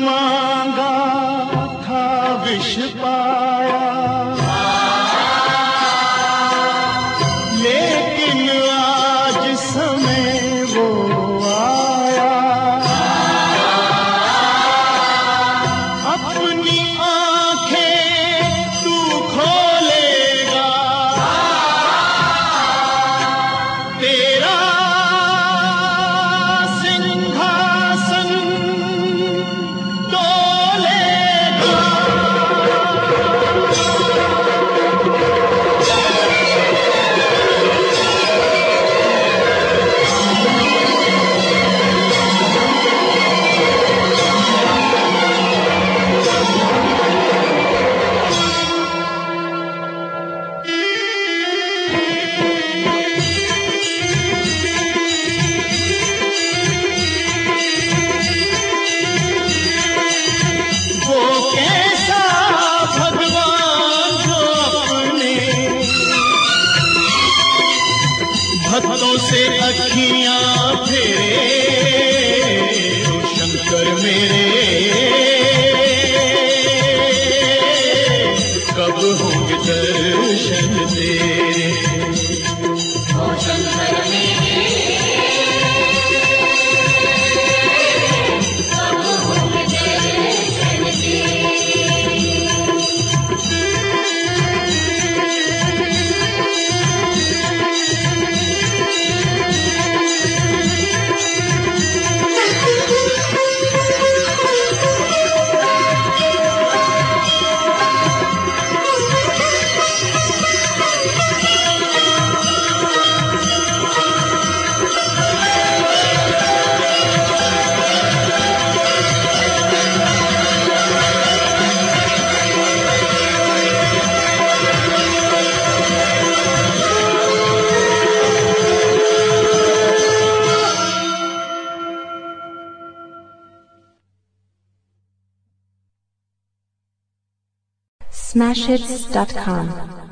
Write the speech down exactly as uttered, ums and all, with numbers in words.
मांगा था विष पाया, लेकिन आज समय वो आया। अपनी आंखें तू खोलेगा, तेरा सिंहासन डोलेगा। वो कैसा भगवान जो अपने भक्तों से अखियां फेरे, शंकर मेरे कब होंगे दर्शन तेरे। ओ शंकर मेरे कब होंगे दर्शन तेरे। Smashhits dot com